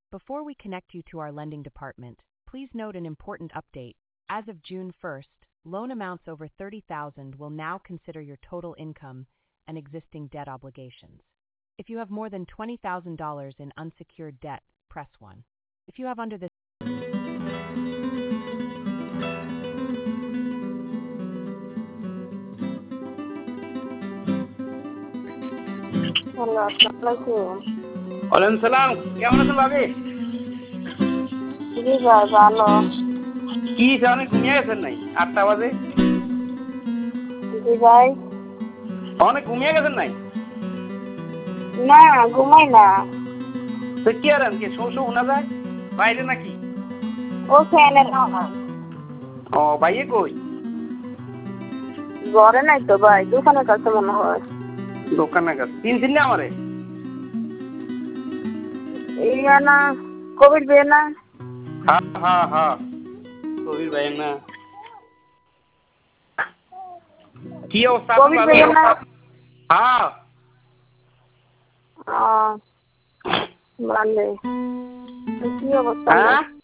Before we connect you to our lending department, please note an important update. As of June 1st, loan amounts over $30,000 will now consider your total income and existing debt obligations. If you have more than $20,000 in unsecured debt, press 1. If you have under this hello, আসসালামু আলাইকুম। ওয়ালাইকুম সালাম। কেমন আছেন ভাবি? জি ভাই, ভালো। কি অনেক ঘুমিয়ে গেছেন নাই? 8টা বাজে। জি ভাই। অনেক ঘুমিয়ে গেছেন নাই? না, ঘুমাই না। তো কি আর কি শো শোনা যায় বাইরে নাকি? ও ফ্যানের আওয়াজ। ও ভাইয়ে কই? ঘরে নাই তো ভাই, দোকানের কাছে মনে হয়। দোকানের কাছে। চিনছেন না আমারে? এই না কবির বে না। হ্যাঁ কবির ভাই না। কি অবস্থা? কবির বে না। হ্যাঁ ভালো। কি অবস্থা?